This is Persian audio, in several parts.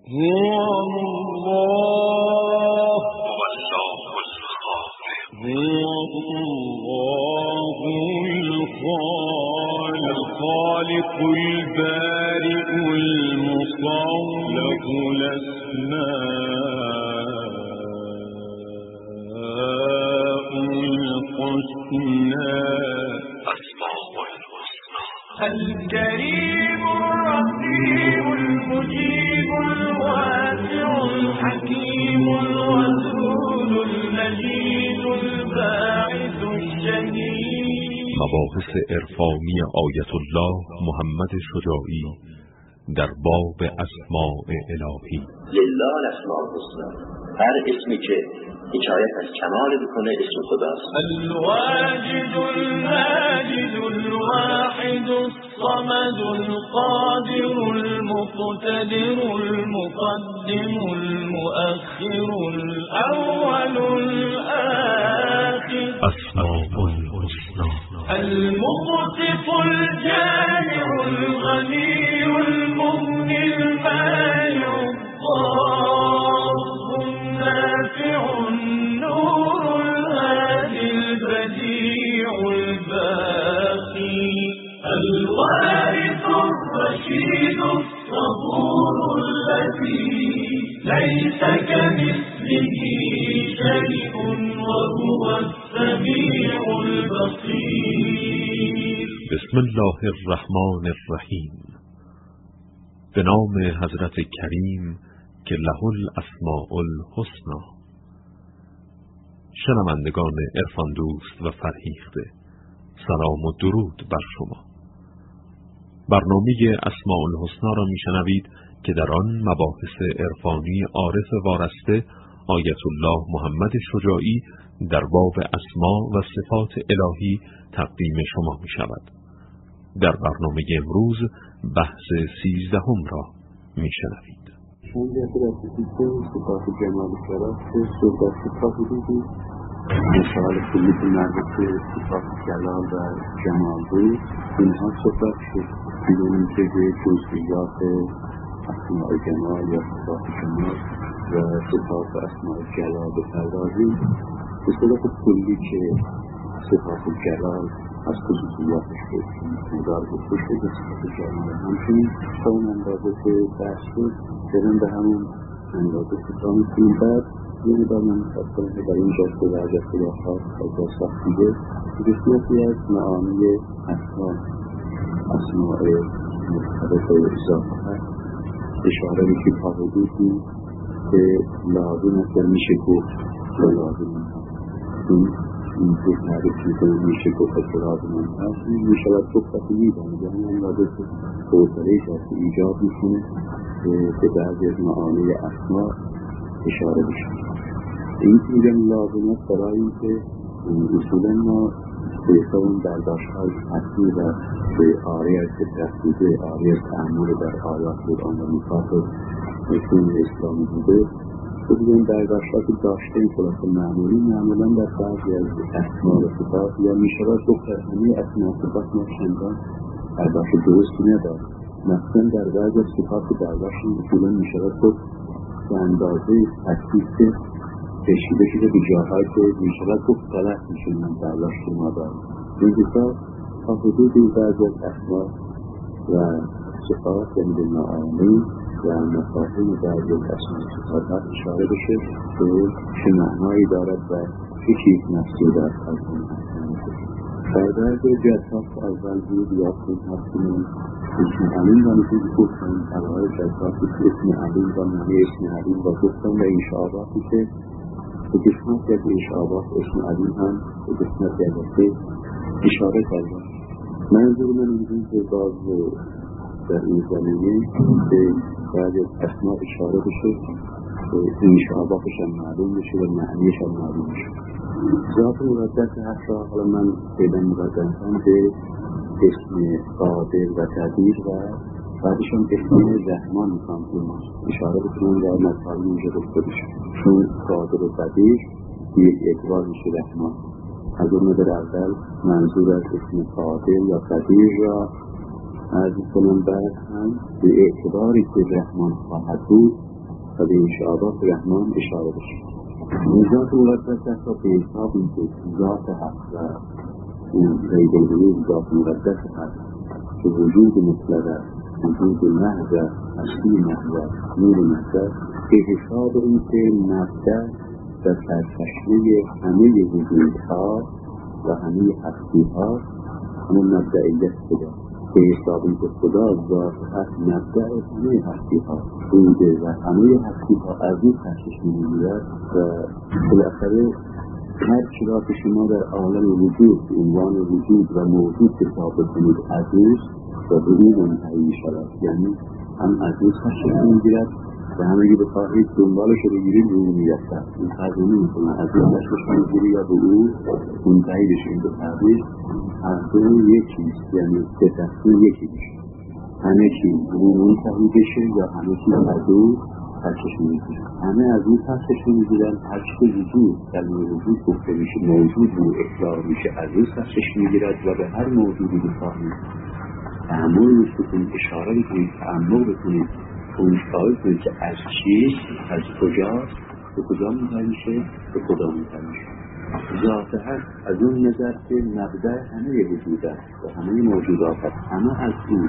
هو الله الخالق البارئ المصور له الأسماء الحسنى الكريم الرقيب المجيب الواسع الحكيم الودود المجيد الباعث الشهيد. مباحث عرفانی آیت الله محمد شجاعی در باب اسماء الهی. لله الاسماء الحسنى، هر اسمی که حکایت از کمال بکنه اسم خداست. الواجد الماجد الواحد الصمد القادر المقتدر المقدم المؤخر الأول الآخر. اسماء الحسنى المقسط الجامع الغني المغني المانع الضار النافع النور الهادي البديع الباقي الوارث الرشيد الصبور الذي ليس كمثله شيء وهو السميع البصير. بسم الله الرحمن الرحیم. به نام حضرت کریم که له الاسماء الحسنی. شنوندگان عرفان دوست و فرهیخته، سلام و درود بر شما. برنامه اسماء الحسنی را میشنوید که در آن مباحث عرفانی عارف وارسته آیت الله محمد شجاعی در باب اسما و صفات الهی تقدیم شما می شود. در برنامه امروز بحث 13 را می شنوید. چند دفعه در سیستم صفات جمال کرد که صحبت صفات دیدی مثال کلی که مربوط به صفات جلال و جمال بود اینها صحبت شد بدون که به جزئیات اسماء جمال یا صفات جمال و صفات اسماء جلال بپردازیم. به صورت کلی که صفات جلال از خصوصیاتش بود مدار بکنش به صفات جلال همچنین تا اون اندازه که بحث بود برن به همون اندازه که تا میکنیم بعد یه مدار من خواست کنم که برای این جاست و عجب خلافات از داستاق دیگه بسیاری از معانی اسماء مختلف اضافه اشاره میشه تا حدودی که لازم است و میشه گفت و لازم هست این که تعریف میکنه میشه گفت و لازم هست میشود گفت و میدانه به همین اندازه که توسعه جاست ایجاد میکنه به بعضی از معانی اسماء اشاره بشه. این که میگم لازم است برای اینکه اصولا ما به حساب برداشت‌های اصلی و به آری از تفسیر آری از تعامل در آیات قرآن و نصوص متون اسلامی بوده که این برداشت‌ها که داشته این خلاصه معمولا در بعضی از اسماء و صفات یا میشود گفت در همه اسماء و صفات ما چندان برداشت درستی ندارد. مثلا در بعضی از صفات برداشت اصولا میشود گفت به اندازه تکلیف که کشیده شده به جاهایی که میشود گفت غلط میشه من برداشت ما دارم. این حساب تا حدودی بعضی از اسماء و صفات یعنی به معانی و مفاهیم بعضی از اسماء و صفات اشاره بشه که چه معنایی دارد و چه چیز مقصود است از این در بعضی جلسات اول بود یا خود هستیم اسم علیم و نتیج گفتن طبعای جلساتی که اسم علیم و معنی اسم علیم و گفتن و اشعاباتی که به قسمت یک اشعابات اسم علیم هم به قسمت یک اشاره کردن. منظور من اینجور که باز در این زمینه به بعضی از اسماء اشاره بشه این اشعاباتش هم معلوم بشه و معنیش هم معلوم بشه. ذات مقدس حتی حالا من پیدا مقدسم به اسم قادر و قدیر و بعدش هم اسم رحمان میکنم اشاره بکنم در مطالب اینجا گفته بشه چون قادر و قدیر یک اعتبار میشه رحمان. از اون در اول منظور از اسم قادر یا قدیر را عرض کنم بعد هم به اعتباری که رحمان خواهد بود و به انشاءات رحمان اشاره بشه. ذات مقدس است و به حساب این که ذات هست و این غیب‌الوجود ذات مقدس هست که وجود مطلق است، وجود محض است، هستی محض است، نور محض است، به حساب این که مبدأ و سرچشمه همه وجودها و همه هستیها همون مبدئیت خدا، به حساب این که خدا ذات هست مبدأ همه هستیها بوده و همه هستیها از این سرچشمه می‌گیرد و بالاخره هر چرا که شما در عالم وجود عنوان وجود و موجود حساب کنید از اوست و به این منتهی می‌شود، یعنی هم از او سرچشمه می‌گیرد و همه بخواهید دنبالش رو بگیرید به او می‌رسد. این فرق نمی‌کنه از او سرچشمه می‌گیری یا به او منتهی بشید. به تعبیر از دو یکیست، یعنی به تفصیل یکی بشه، همه چیز به او منتهی بشه یا همه چیز از او سرچشمه می‌گیرن. همه از او سرچشمه می‌گیرن. هر چیز وجود کلمه وجود گفته میشه، موجود رو اطلاق میشه، از او سرچشمه می‌گیرد و به هر موجودی بخواهید تعامل روش بکنید، اشاره بکنید، تعمق بکنید، کنجکاوی کنید که از چیست، از کجاست، به کجا منتهی میشه، به خدا منتهی میشه. ذات هست از اون نظر که مبدأ همه وجود است و همه موجودات است، همه از او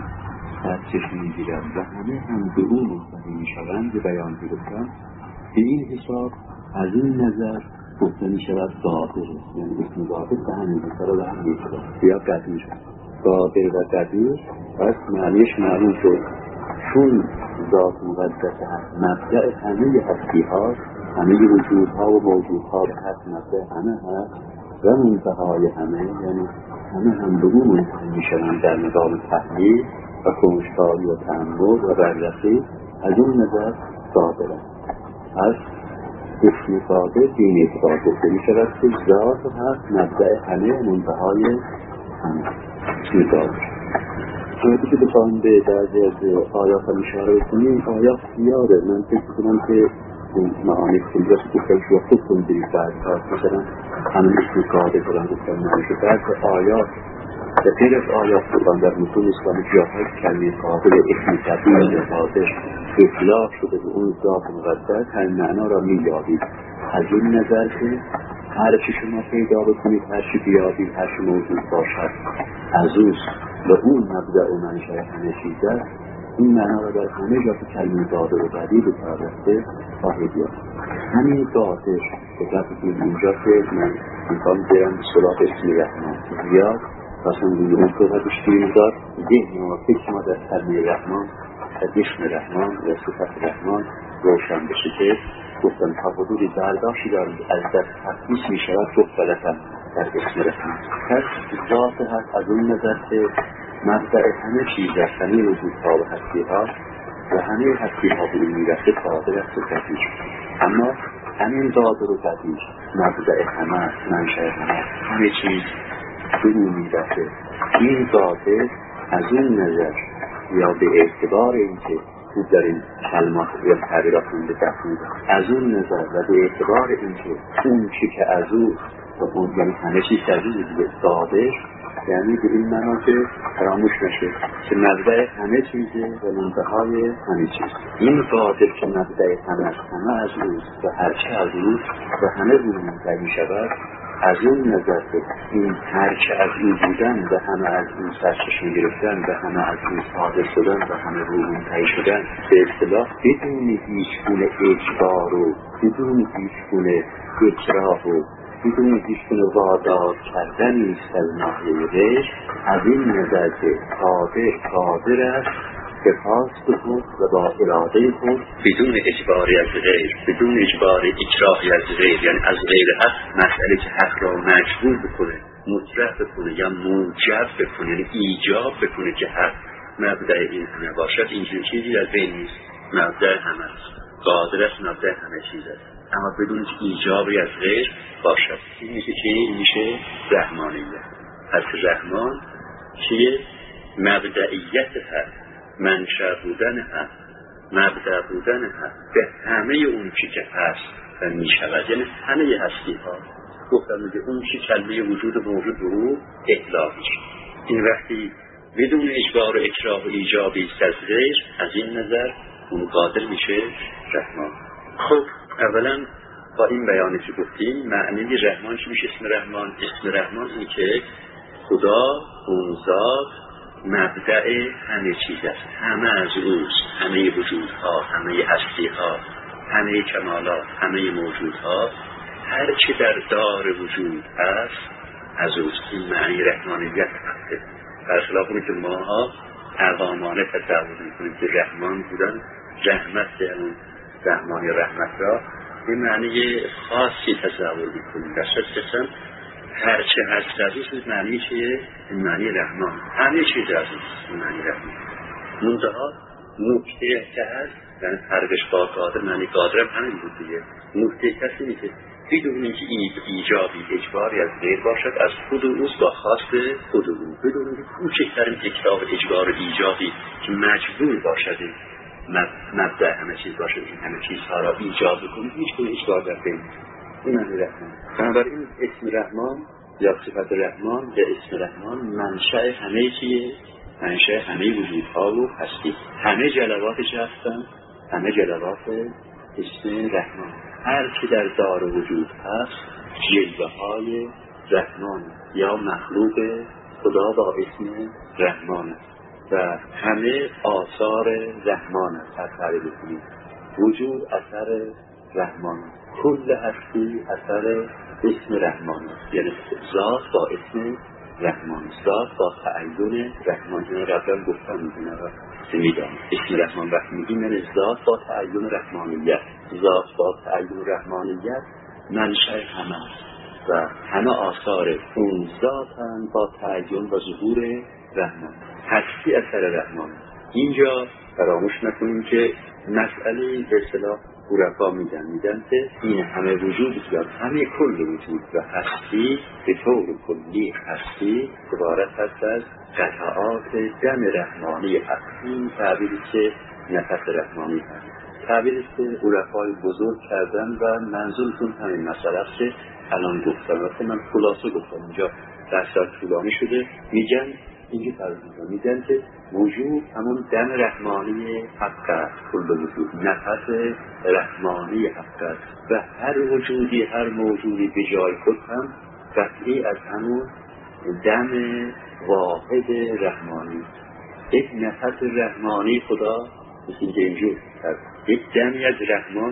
سرچشمه می‌گیرند و همه هم به او منتهی می‌شوند. به بیان گفتم به این حساب از این نظر گفته می‌شود قادر، یعنی اسم قادر به همین حساب به همین حساب بیا قدیر قادر و قدیر پس معنیش معلوم شد. چون ذات مقدس هست مبدأ همه هستی هاست، همه وجودها و موجودها هست، مبدأ همه هست و منتهای همه، یعنی همه هم به او منتهی می‌شوند در نظام تحلیل و کنجکاوی و تعمق و بررسی. از اون نظر قادر است. پس اسم قادر به این اعتبار گفته می‌شود که ذات هست مبدأ همه منتهای همه. اسم قادر چون که بخواهیم به بعضی از آیات هم اشاره بکنیم، آیات زیاده. من فکر کنم که معانی خیلی است که خیلی شما خود کنید بعد مثلا همین اسم قادر دارن گفتن نمیشه. بعض آیات به غیر از آیات بودن در متون اسلامی جاهای کلمه قادر اسم تبدیل یا قادر اطلاق شده به اون ذات مقدس همین معنا را می‌یابید. از این نظر که هر چی شما پیدا بکنید، هر چی بیابید، هر چی موجود باشد از اوست و اون مبدأ و منشأ همه چیز است. این معنا را در همه جا که کلمه قادر و قدیر به کار رفته خواهید یافت. همین قادر دقت کنید اینجا که من میخوام برم به سراغ اسم رحمان زیاد مثلا روی اون صحبت بشتیم داد ذهن و فکر ما در کلمه رحمان و اسم رحمان و صفت رحمان روشن بشه که گفتن تا حدودی برداشتی دارم از دست تفکیس می شود دختلتم در اسم رحمان. پس ذات هست از اون نظر که مبدأ همه چیز است، همه وجودها و هستیها و همه هستیها به این میرسه قادر است و قدیر. اما همین قادر و قدیر مبدأ همه است، منشأ همه چیز به اون میرسه. این قادر از اون نظر یا به اعتبار اینکه خوب در این کلمات یا تعبیرات به دفعه از اون نظر و به اعتبار اینکه اون چی که از او و اون یعنی همه چیز که از او دیگه قادر، یعنی به این معنا که فراموش نشه که مبدأ همه چیزه و منتهای همه چیز. این قادر که مبدأ همه از اوست و هرچه از اوست و همه رو منتهی می شود، از اون نظر که این هرچه از او بودن و همه از او سرچشمه گرفتن و همه از او صادر شدن و همه رو منتهی شدن به اصطلاح بدون هیچگونه اجبار و بدون هیچگونه اکراه و بدون هیچگونه وادار کردنی است از ناحیه غیر. از این نظر که قادر است که خواست خود و با اراده خود بدون اجباری از غیر، بدون اجبار اکراهی از غیر، یعنی از غیر حق مسئله که حق را مجبور بکنه، مطرح بکنه یا موجب بکنه، یعنی ایجاب بکنه که حق مبدأ این همه باشد. اینجور چیزی در بین نیست. مبدأ همه است، قادر است، مبدأ همه چیز است، اما بدون ایجابی از غیر باشد. این میشه چی؟ این میشه رحمانیت. پس رحمان چیه؟ مبدئیت هست، منشأ بودن هست، مبدأ بودن هست به همه اون چی که هست و می شود، یعنی همه هستی ها. گفتم میگه اون چی کلمه وجود موجود به او اطلاق میشه. این وقتی بدون اجبار و اکراه و ایجابی است از غیر، از این نظر اون قادر میشه رحمان. خب اولا با این بیانی که گفتیم معنی رحمان چی میشه؟ اسم رحمان، اسم رحمان اینه که خدا اون ذات مبدأ همه چیز است، همه از اوست، همه وجودها، همه هستیها، همه کمالات، همه موجودها، هر چی در دار وجود هست از اوست. این معنی رحمانیت هسته، برخلاف اونی که ماها عوامانه تصور میکنیم که رحمان بودن، رحمت اون رحمان یا رحمت را به معنی خاصی تصور میکنیم. در صورت هر چه هست از اوست معنی چیه؟ این معنی رحمان، همه چیز از اوست، این معنی رحمان. منتها نکته که هست، یعنی فرقش با قادر، معنی قادر هم همین بود دیگه. نکته کسی نیست بدون اینکه این ایجابی اجباری از غیر باشد، از خود اوست با خواست خود او، بدون اینکه کوچکترین اکتاب اجبار ایجابی که مجبور باشد مبدأ همه چیز باشد، این همه چیزها را ایجاب بکنید، هیچ گونه اجبار در بین نیست. این معنی رحمان. بنابراین اسم رحمان یا صفت رحمان یا اسم رحمان منشأ همه چیه؟ منشأ همه وجودها و هستی، همه جلواتش هستن، همه جلوات اسم رحمان. هر که در دار وجود هست جلوه های رحمان یا مخلوق خدا با اسم رحمان و همه آثار رحمان است. هر تعریف کنید وجود اثر رحمان، کل هستی اثر اسم رحمان است، یعنی ذات با اسم رحمان، ذات با تعین رحمان. این قبلا گفتم میدونه و میدانم اسم رحمان وقتی میگیم یعنی ذات با تعین رحمانیت، ذات با تعین رحمانیت منشأ همه و همه آثار اون ذاتن با تعین و ظهور رحمان. هستی اثر رحمان. اینجا فراموش نکنیم که مسئله به اصطلاح عرفا میدن که این همه وجود که همه کل وجود و هستی به طور کلی هستی عبارت هست از قطعات دم رحمانی هست. این تعبیری که نفس رحمانی هست، تعبیری که عرفای بزرگ کردن و منظورشون همین مسئله است که الان گفتم. وقتی من خلاصه گفتم اینجا درست طولانی شده، میگن اینجا فرض میگن که وجود همون دم رحمانی حق است، کل وجود نفس رحمانی حق است و هر وجودی، هر موجودی به جای خود هم قطعی از همون دم واحد رحمانی. یک نفس رحمانی خدا مثل اینکه اینجور هست، یک دمی از رحمان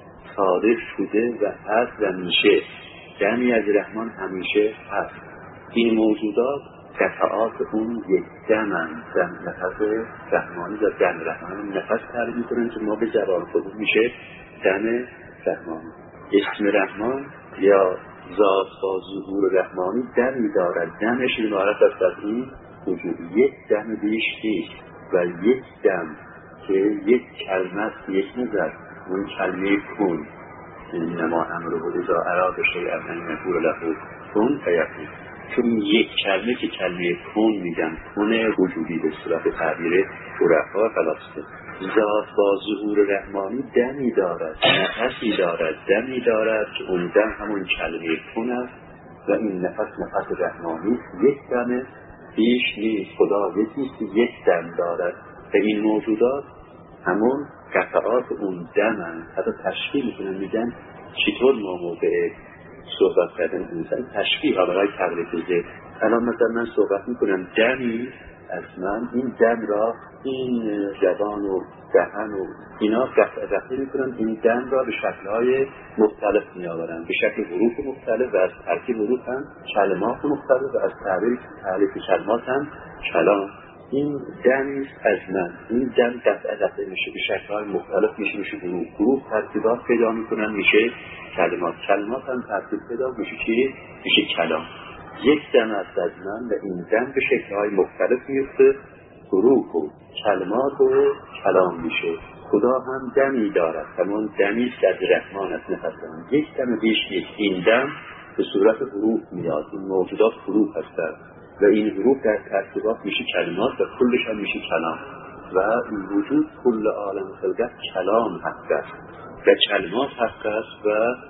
صادر شده و هست و میشه، دمی از رحمان همیشه هست. این موجودات قطعات اون یک دمن، دم نفس رحمانی و دم رحمانی. نفس تعریف میکنن که ما به زبان خود میشه دم رحمانی. اسم رحمان یا ذات با ظهور رحمانی دمی دارد، دمش عبارت است از این وجود، یک دم بیش نیست و یک دم که یک کلمه است، یک نظر، اون کلمه کن، انما امره اذا اراد شیئا ان یقول له کن فیکون. چون یک کلمه که کلمه کن میگن، کن وجودی به صورت تعبیر عرفا فلاسفه. ذات با ظهور رحمانی دمی دارد، نفسی دارد، دمی دارد که اون دم همون کلمه کن است و این نفس رحمانی یک دم بیش نیست. خدا یکیست که یک دم دارد و این موجودات همون قطعات اون دمن. حتی تشکیل میکنن، میگن چطور ما موقع صحبت کردن انسان تشبیه ها برای تقریب. الان مثلا من صحبت میکنم دمی از من، این دم را این زبان و دهن و اینا دفعه میکنن، این دم را به شکلهای مختلف میآورن، به شکل حروف مختلف و از ترکیب حروف هم کلمات مختلف و از تعریف کلمات هم کلام. این دم از من، این دم دفعه میشه به شکلهای مختلف، میشه حروف ترکیبات پیدا میکنن، میشه کلمات هم ترکیب پیدا میشه چی؟ میشه کلام. یک دم است از من و این دم به شکلهای مختلف میفته، حروف و کلمات و کلام میشه. خدا هم دمی دارد، همون دمی که از رحمان است، نفسم یک دم بیش نیست. این دم به صورت حروف میاد، این موجودات حروف هستند و این حروف در ترکیبات میشه کلمات و کلش هم میشه کلام و این وجود کل عالم خلقت کلام حق است و کلمات حق است و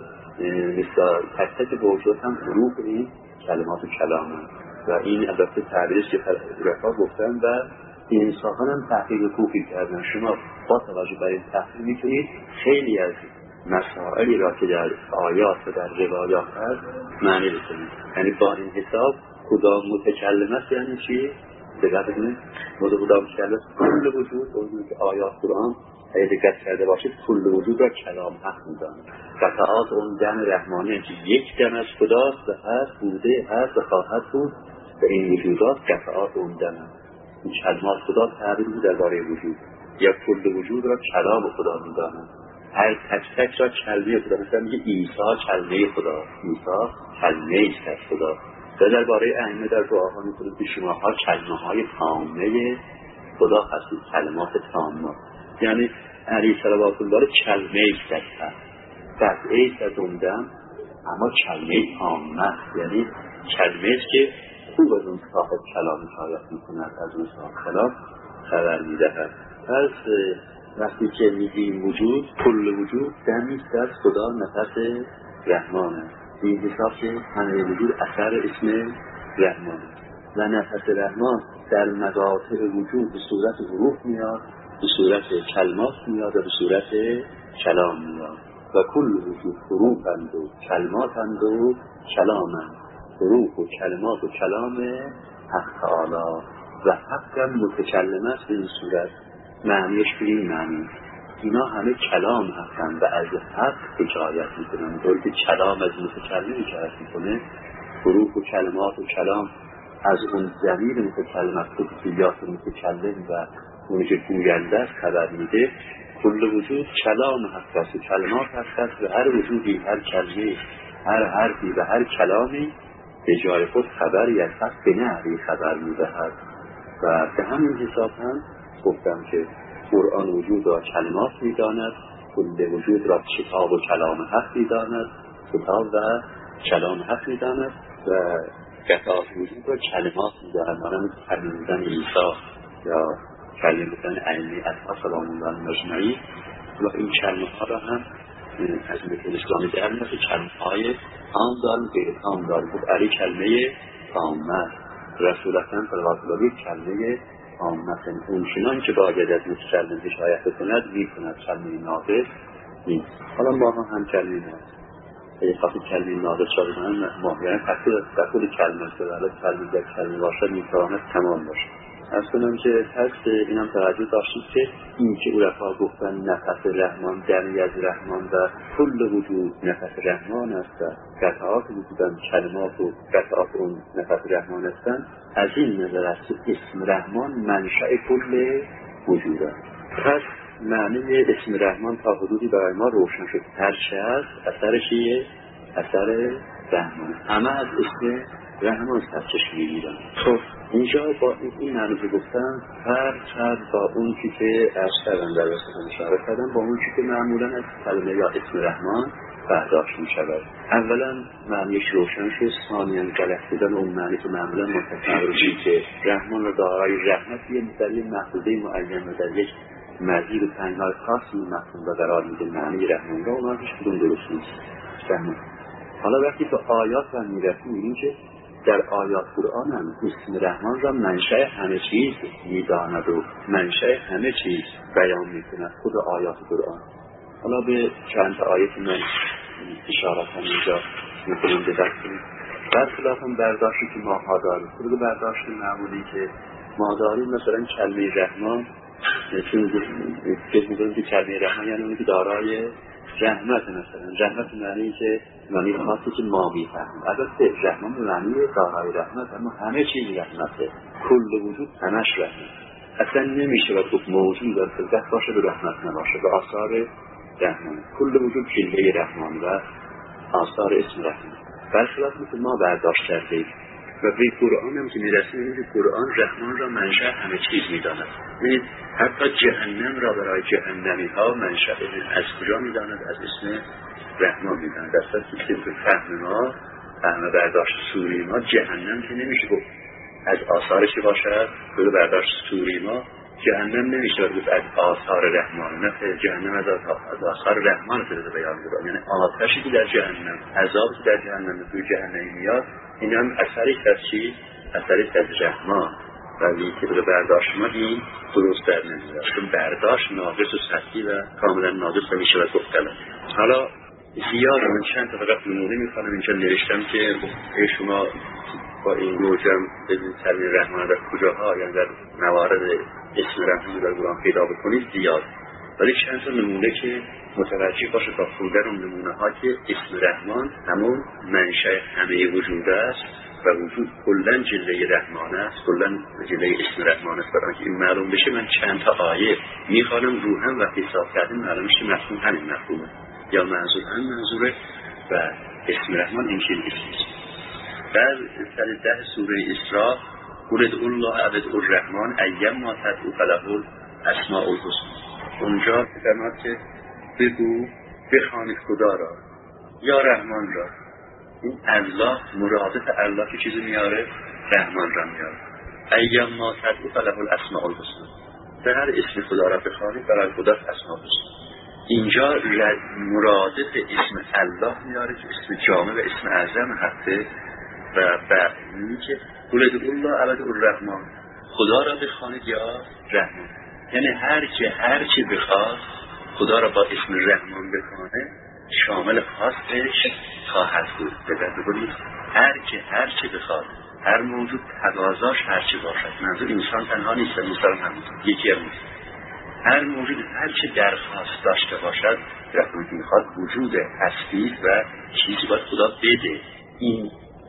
مثل تک تک موجودات هم حروف این کلمات و کلام هم. و این البته تعبیرش که رفا گفتن و انصافا هم تحقیق خوبی کردن. شما با توجه بر این تحلیل میتونید خیلی از مسائلی را که در آیات و در روایات هست معنی بکنید. یعنی با این حساب کدام متکلم است یعنی چی؟ دقت کنید کدام متکلم کل وجود اون که آیات قرآن اگه دقت کرده باشید کل وجود را کلام حق می‌دانه. قطعات اون دم رحمانی که یک دم از خداست و هست بوده هست و خواهد بود به این وجودات قطعات اون دم هست. این کلمات خدا تعبیر بود درباره وجود یا کل وجود را کلام خدا می‌دانه. هر تک تک را کلمه خدا، مثلا میگه عیسی کلمه خدا، عیسی کلمه است از خدا. و درباره ائمه در دعاها می‌کنید که شماها کلمه‌های تامه خدا هستید، کلمات تامه. یعنی علی صلوات الله کلمه است از قطعه است از اون دم، اما کلمه تامه، یعنی کلمه است که خوب از اون صاحب کلام حکایت می‌کند، از اون صاحب کلام خبر می‌دهد. پس وقتی که میگیم وجود، کل وجود دمی است از خدا، نفس رحمانه. این حساب که همه وجود اثر اسم رحمانه و نفس رحمان در مقاطع وجود به صورت حروف میاد، به صورت کلمات میاد و به صورت کلام میاد. و کل وجود حروفند و کلماتند و کلامند. حروف و کلمات و کلام حق تعالی و حق هم متکلم است به این صورت. معنیش به این معنی اینا همه کلام هستند و از حق حکایت میکنن. طور که کلام از متکلم حکایت میکنه، حروف و کلمات و کلام از اون ضمیر متکلم است، خصوصیات متکلم و اونی که گوینده است خبر میده. کل وجود کلام حق است و کلمات حق است و هر وجودی، هر کلمه، هر حرفی و هر کلامی به جای خود خبری از حق به نحوی خبر میدهد. و به همین حساب هم گفتم که قرآن وجود را کلمات میداند، کل وجود را کتاب و کلام حق میداند، کتاب و کلام حق میداند و قطعات وجود را کلمات میداند. مانند کلمه عیسی یا کلمه ائمه اطهار سلام الله مجمعین و این کلمه ها را هم از مثل اسلامی در مثل کلمه های تام دارد غیر تام دارد. خب علی کلمه تامه، رسول اکرم صلی الله علیه و کلمه مثلا اون چنان که باید از متکلم حکایت بکند میکند، کلمه ناقص نیست. حالا ما هم کلمه ناقص اگه خواهد کلمه ناقص را بزنن ماهیان در خود کلمه است، ولی کلمه در کلمه باشد میتواند تمام باشد. از کنم که پس اینم توجه داشتید که این که عرفا گفتن نفس رحمان دمی از رحمان و کل وجود نفس رحمان است و قطعات وجودن کلمات و قطعات اون نفس رحمان هستن، از این نظر است که اسم رحمان منشأ کل وجود است. پس معنی اسم رحمان تا حدودی برای ما روشن شد. هرچه است اثرش یه اثر رحمان، همه از اسم رحمان سرچشمه میگیرن. خب اینجا با این معنی که گفتم فرق با اون که از کردن در وسط اشاره کردن با اون که معمولا از کلمه یا اسم رحمان برداشت می شود. اولا معنیش روشن شد، ثانیاً غلط بودن اون معنی که معمولا منتظر روشی که رحمان را دارای رحمت یه در یک محفوظه معین و در یک مزید و تنگار خاصی مفهوم را قرار میده معنی رحمان را، اونها هیچ کدوم درست نیست. رحمان حالا وقتی به آیات هم میرسیم میبینیم که در آیات قرآن هم اسم رحمان را منشأ همه چیز میداند و منشأ همه چیز بیان میکند خود آیات قرآن. حالا به چند آیه من اشارات هم اینجا میکنم دقت کنید. برخلاف هم برداشتی که ما ها داریم، خود برداشت معمولی که ما داریم، مثلا کلمه رحمان چون فکر میکنیم که کلمه رحمان یعنی اونی که دارای رحمت، مثلا رحمت معنی که معنی خاصی که ما میفهمیم. البته رحمان به معنی دارای رحمت، اما همه چیز رحمته، کل وجود همش رحمت. اصلا نمیشه و خود موجود در خلقت باشه به رحمت نباشه، به آثار رحمان. کل وجود جلوه رحمان و آثار اسم رحمان. برخلاف مثل ما برداشت کردیم و به قرآن هم که میرسیم این که قرآن رحمان را منشأ همه چیز میداند. یعنی حتی جهنم را برای جهنمی ها منشأ از کجا میداند؟ از اسم رحمان میداند. در صورتی که فهم ما، فهم برداشت سوری ما، جهنم که نمیشه گفت از آثارش باشد. به برداشت سوری ما جهنم نمیشه گفت از آثار رحمان، نه، جهنم از آثار رحمان که بیان بود. یعنی آتشی که در جهنم، عذابی که در جهنم توی جهنم میاد، این هم اثری از چی؟ اثری از رحمان. ولی طبق برداشت ما این درست در نمیاد، چون برداشت ناقص و سطحی و کاملا ناقص و میشه و گفتن. حالا زیاد من چند تا فقط نمونه میخوانم اینجا نوشتم که شما با این گوجم ببینید ترمین رحمان در کجاها، یعنی در موارد اسم رحمان در قرآن پیدا بکنید زیاد، ولی چند تا نمونه که متوجه باشه تا خوندن اون نمونه ها که اسم رحمان همون منشأ همه وجود است و وجود کلا جله رحمان است، کلا جله اسم رحمان است. برای این معلوم بشه من چند تا آیه میخوانم رو هم و حساب کردیم معلوم شه مفهوم همین مفهومه یا منظور همین منظوره و اسم رحمان این چیز است. در سر 10 سوره اسراء قل ادعوا الله او ادعوا الرحمن ایما تدعوا فله الاسماء الحسنى، اونجا فرمود که بگو بخوانید خدا را یا رحمان را. این الله مرادف الله که چیزی میاره رحمان را میاره. ایما تدعوا فله الاسماء الحسنى، به هر اسم خدا را بخوانید برای خدا اسماء الحسنى. اینجا مرادف اسم الله میاره که اسم جامع و اسم اعظم هسته و بعدی که قل ادعوا الله او ادعوا الرحمن، خدا را بخوانید یا رحمان. یعنی هر چی بخواد خدا را با اسم رحمان بخوانه شامل خواستش خواهد بود. ببینید هر چی بخواد، هر موجود تقاضاش هر چی باشد. منظور انسان تنها نیست، انسان هم یکی هم نیست. هر موجود هر چی درخواست داشته باشد رحمت میخواد وجود هستی و چیزی باید خدا بده. این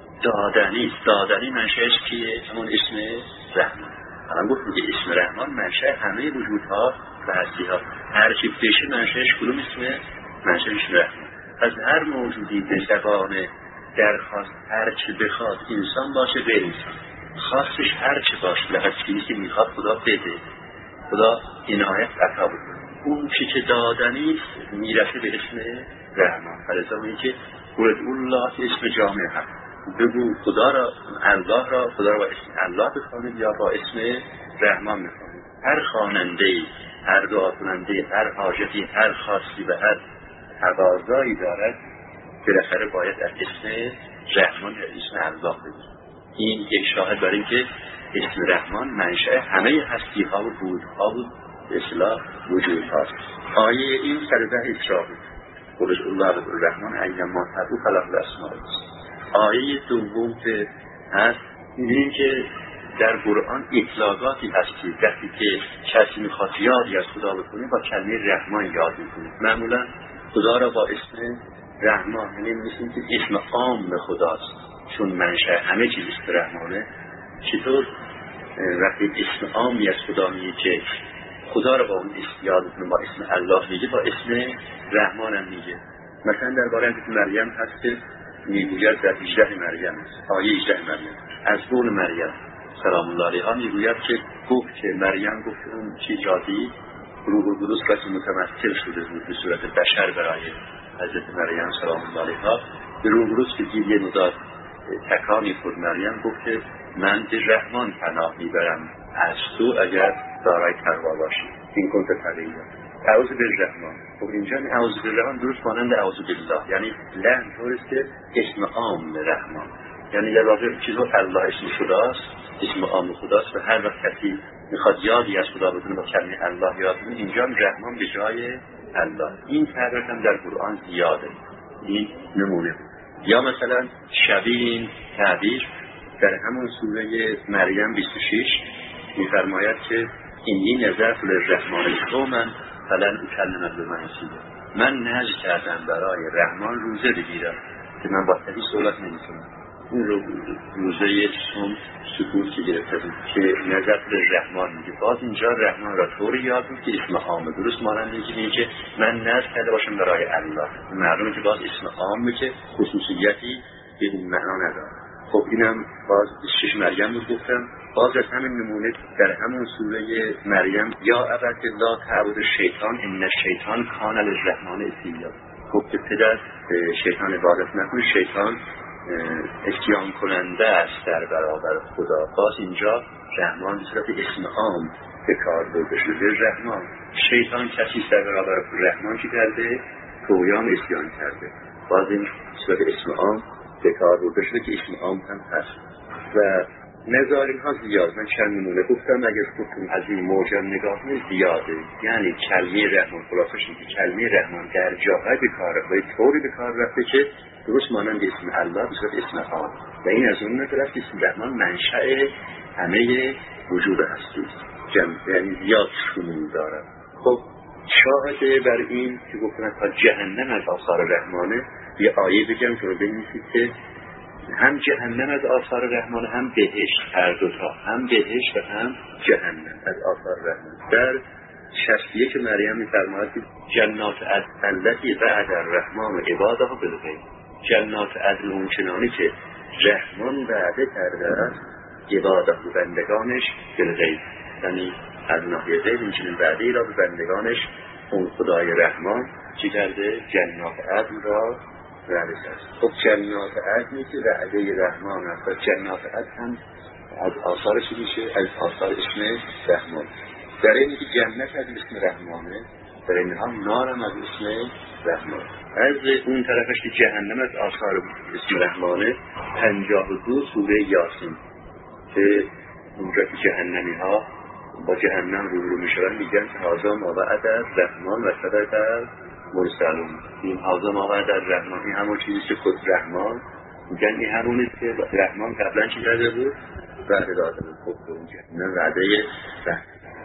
دادنی منشأش کیه؟ همون اسم رحمان. الان گفتم که اسم رحمان منشأ همه وجودها و هستی‌ها. هر چی بشه منشأش کدوم اسمه؟ منشأش رحمان. از هر موجودی به زبان درخواست هر چی بخواد، انسان باشه غیر انسان، خواستش هر چی باشه، لحظه چیزی که میخواد خدا بده، خدا عنایت عطا بکنه. اون چی که دادنی میرسه به اسم رحمان. فلذا میگه که قل ادعوا الله که اسم جامع هست، بگو خدا را با اسم الله بخوانید یا با اسم رحمان بخوانید. هر خواننده، هر دعا کننده، هر حاجتی، هر خواستی و هر تقاضایی دارد بالاخره باید از اسم رحمان یا اسم الله بگید. این یک شاهد بر این که اسم رحمان منشأ همه هستی ها و بودها و به اصطلاح وجود هاست. آیه این سر 10 اسراء قل ادعوا الله و ادعوا الرحمن ایما تدعوا فله الاسماء الحسنى. آیه دوم که هست می‌بینیم که در قرآن اطلاقاتی هستی وقتی که کسی میخواد یادی از خدا بکنه با کلمه رحمان یاد میکنه. معمولا خدا را با اسم رحمان، یعنی می‌بینیم که اسم عام خداست چون منشأ همه چیز اسم رحمانه. چطور وقتی اسم عامی از خدا میگه که خدا را با اون اسم یاد میکنه با اسم الله میگه، با اسم رحمان هم میگه. مثلا درباره حضرت مریم هست که میگوید در 18 مریم آیه 18 مریم از قول مریم سلام الله علیها میگوید که گفت که مریم گفت اون چی جادی روح القدس که متمثل شده بود به صورت بشر برای حضرت مریم سلام الله علیها، به روح القدس که دید یه مدار تکانی خود مریم گفت که من به رحمان پناه میبرم از تو اگر دارای تقوا باشی، این کنت تقیه اعوذ بالرحمن. خب اینجا اعوذ بالرحمن درست مانند اعوذ بالله، یعنی لحن طوریست که اسم عام رحمان، یعنی یه واقع چیزو الله اسم خداست، اسم عام خداست و هر وقت کسی میخواد یادی از خدا بکنه با کلمه الله یاد کنه اینجا رحمان به جای الله. این تعبیر هم در قرآن زیاده. این نمونه. یا مثلا شبیه این تعبیر در همون سوره مریم 26 میفرماید که اینی نذرت للرحمن صوما فلن اکلم الیوم انسیا، من نذر کردم برای رحمان روزه بگیرم که من با کسی صحبت نمی‌کنم. اون روزه صوم سکوت که گرفتیم که نذرت للرحمن میگه. باز اینجا رحمان را طوری یاد بود که اسم عامه درست مانند میگه که من نذر کرده باشم برای الله. معلومه که باز اسم عامه که خصوصیتی به این معنا نداره. خب اینم باز 6 مریم رو گفتم. باز از همین نمونه در همون سوره مریم یا ابد لا تعبد شیطان ان الشیطان کان للرحمن عصیا. خب که پدر شیطان عبادت نکنه، شیطان اسیان کننده است در برابر خدا. باز اینجا رحمان به صورت اسم عام به کار برده شده. رحمان شیطان کسی در برابر رحمان چی کرده؟ طغیان اسیان کرده. باز این صورت اسم عام به کار برده شده که اسم عام هم هست. و نظارین ها زیاد. من چند نمونه گفتم، اگر خودتون از این موجب نگاه کنید زیاده. یعنی کلمه رحمان، خلاصش اینه که کلمه رحمان در جاهای به کار رفته، طوری به کار رفته که درست مانند اسم الله بسید اسم آن، و این از اون نظر است که اسم رحمان منشأ همه وجود هستی است، یعنی زیاد شمول دارد. خب شاهده بر این که گفتن تا جهنم از آثار رحمانه، یه آیه بگم که رو بنویسید که هم جهنم از آثار رحمان، هم بهشت، هر دوتا، هم بهشت و هم جهنم از آثار رحمان. در 61 مریم می‌فرماید که جنات عدن التي وعد الرحمن عباده بالغیب، جنات عدن اون چنانی که رحمان وعده کرده است عباده بندگانش بالغیب، یعنی از ناحیه غیب این چنین وعده‌ای را به بندگانش اون خدای رحمان چی کرده؟ جنات عدن را وعده کرد. خب جنات عدنی که وعده رحمان است و جنات عدن هم از آثار چی میشه؟ از آثار اسم رحمان. در اینی که جنت از اسم رحمانه، در این هم نارم از اسم رحمان. از اون طرفش که جهنم از آثار اسم رحمانه، 52 سوره یاسین که اونجا که جهنمی ها با جهنم رو میشورن میگن که هذا ما وعد الرحمن و صدق المرسلون. این هذا ما وعد الرحمن، این همون چیزی که خود رحمان میگن، این همونیست که رحمان قبلا چی کرده بود؟ وعده داده بود. خب اون جهنم وعده رحمان.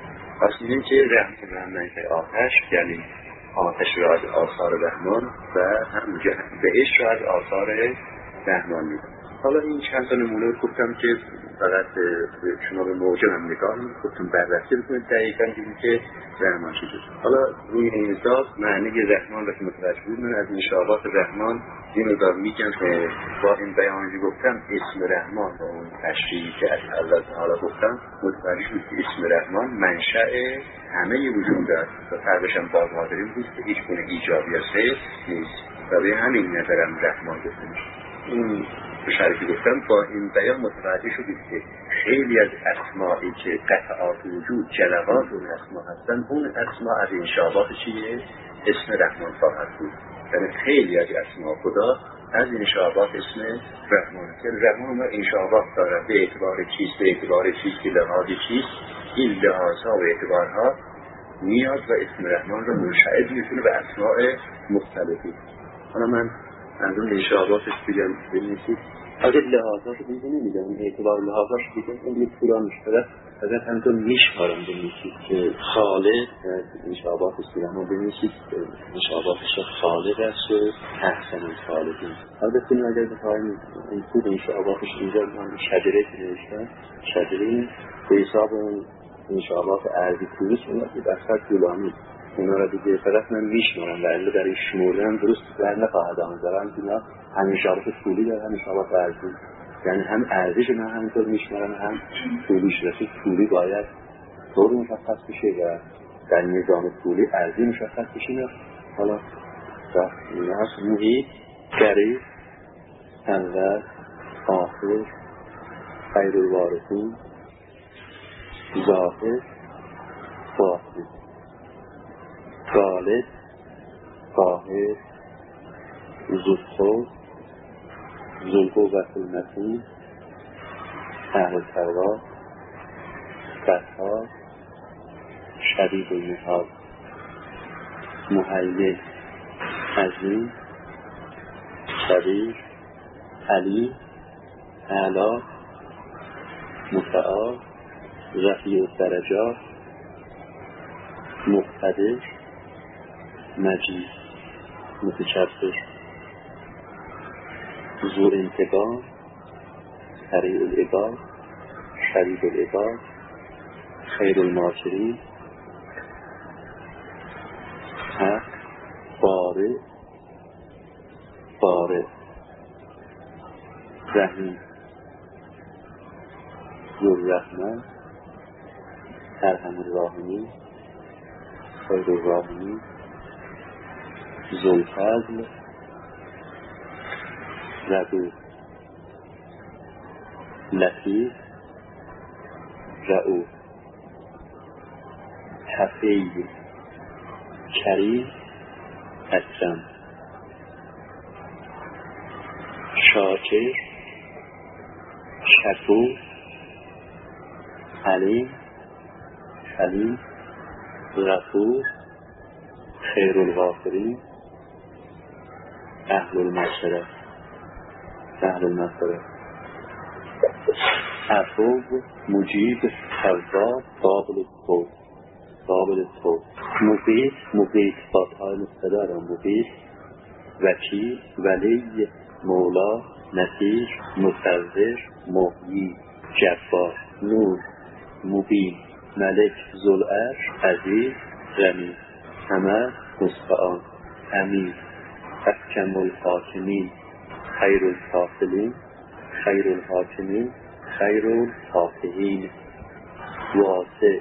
پس می‌بینیم که رحمان منشأ آتش، یعنی آتش را از آثار رحمان و هم بهشت را از آثار رحمان می‌دونیم. حالا این چند تا نمونه گفتم که فقط شما به موجب هم نگاه خودتون بررسی بکنید دقیقاً دیدید که رحمان چیزه. حالا روی این اساس معنی رحمان رو که متوجه بود، من از انشاءات رحمان این رو میگم که با این بیانی گفتم اسم رحمان با اون تشریحی که از الله تعالی گفتم متوجه بود که اسم رحمان منشأ همه وجود است و فرقش هم باز داریم بود که هیچ گونه ایجابی یا سه نیست و به همین نظرم رحمان گفته میشه. این شریفی گفتم با این بیان متوجه شدید که خیلی از اسمایی که قطعات وجود جلوات اون اسما هستن، اون اسما از انشابات چیه؟ اسم رحمان خواهد بود. یعنی خیلی از اسما خدا از انشابات اسم رحمان است. یعنی رحمان ما انشابات دارد به اعتبار چیست، به اعتبار چیست که لحاظی چیست، این لحاظها و اعتبارها نیاز و اسم رحمان را منشعب میتونه به اسماء مختلفی. حالا من از اون انشاباتش بگم بنویسید. اگر لحاظات رو نمیدونم اعتبار لحاظاش بگم اون یک پوران مشترک اگر همینطور میشمارم بنویسید که خالق انشابات سیرمان بنویسید انشاباتش خالق است و احسن الخالقین. حالا بکنیم اگر بخواهیم این خود انشاباتش اینجا من شجره که نوشتم، شجره به حساب اون انشابات ارضی کوریس اونا که بسر طولانی اونا را دیگه فقط من میشمارم و الا در این شمردن درست در نخواهد آمدارم که اینا هم انشابات طولی دارن هم انشابات ارضی، یعنی هم ارضیش من همینطور میشمارم هم طولیش. رسید طولی باید طور مشخص بشه و در نظام طولی ارضی مشخص بشه. حالا اینا هست محیط، قریب، اول، آخر، خیر الوارثین، ظاهر، باطن، خالق، قاهر، ذوالطول، ذوالقوة المتین، اهل تقوا، قهار، شدید المهاب، مهیمن، عظیم، کبیر، علی، اعلی، متعال، رفیع الدرجات، مقتدر، مجید، متکبر، ذو انتقام، سریع العقاب، شدید العقاب، خیر الماکرین، حق، بارئ، بارئ، رحیم، ذو الرحمن، ارحم الراحمین، خیر الراحمین، ذو الفضل، رؤوف، لطیف، رؤوف، حفیظ، کریم، اکرم، شاکر، شکور، علیم، حلیم، غفور، خیر الغافرین، اهل المغفرة، عفو، مجیب، تواب، قابل التوب، مقیت با تای مقتدر، مقیت، وکیل، ولی، مولا، نصیر، مصور، محیی، جبار، نور، مبین، ملک، ذوالعرش، عزیز، غنی، حمد، مستعان، امیر، احکم الحاکمین، خیر الفاصلین، خیر الحاکمین، خیر الفاتحین، واسع،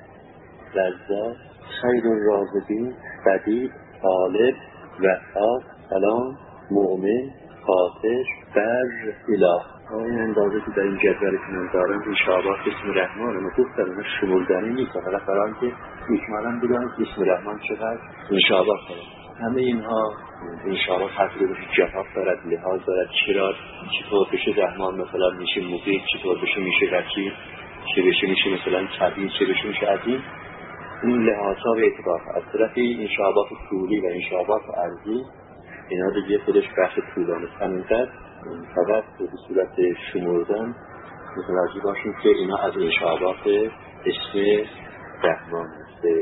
رزاق، خیر الرازقین، بدیع، غالب، وهاب، سلام، مؤمن، فاتح، بر، اله. این اندازه که در این جدولی که من دارم انشاءالله اسم رحمان اما گفتم شمردنی نیست، فقط برای اینکه اجمالاً بگم اسم رحمان چقدر انشاءالله کنم. همه اینها انشاءالله تفصیل جهات دارد، لحاظ دارد، چطور بشه رحمان مثلا میشه مقیت، چطور بشه میشه وکیل، چه بشه میشه مثلا کبیر، چه بشه میشه عظیم. این لحاظها به اعتبار از طرفی انشاءالله طولی و انشاءالله عرضی اینا دیگه خودش بحث طولانی همینقدر فقط به صورت شمردن متوجه باشیم که اینا از انشاءالله اسم رحمان هسته.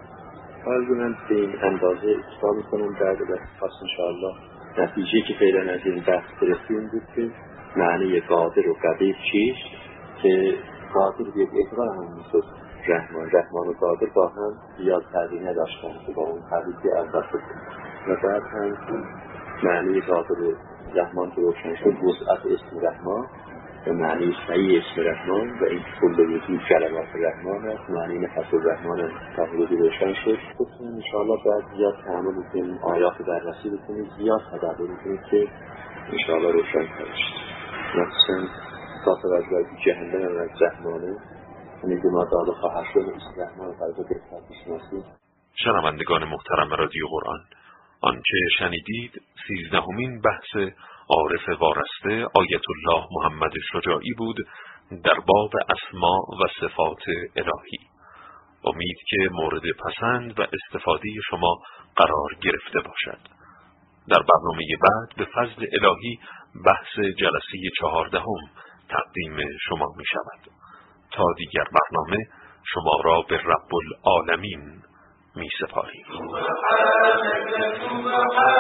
حالا من به این اندازه اکتفا میکنم. بعد پس انشاءالله نتیجه که فعلا از این بحث برسیم بود که معنی قادر و قدیر چیست، که قادر بیاد اعتبار هم میشد رحمان و قادر با هم زیاد فرقی نداشتن که با اون حدیثی اول شد و بعد هم معنی قادر و رحمان که روشن شد وسعت اسم رحمان و معنی صحیح اسم رحمان و این کل وجود کلمات رحمان است، معنی نفس الرحمن هم تحلیلی روشن شد. گفتم انشاءالله بعد زیاد تعامل بکنیم، آیات بررسی بکنیم، زیاد تدبر بکنیم که انشاءالله روشن کنشت. مثلا تا توجه جهنم و رحمانه همین که ما داده خواهد شد اسم رحمان فرضا بهتر بشناسیم. شنوندگان محترم رادیو قرآن، آنچه شنیدید 13مین بحث عارف وارسته آیت الله محمد شجاعی بود در باب اسما و صفات الهی. امید که مورد پسند و استفاده شما قرار گرفته باشد. در برنامه بعد به فضل الهی بحث جلسه 14 تقدیم شما می شود. تا دیگر برنامه شما را به رب العالمین می سپاریم.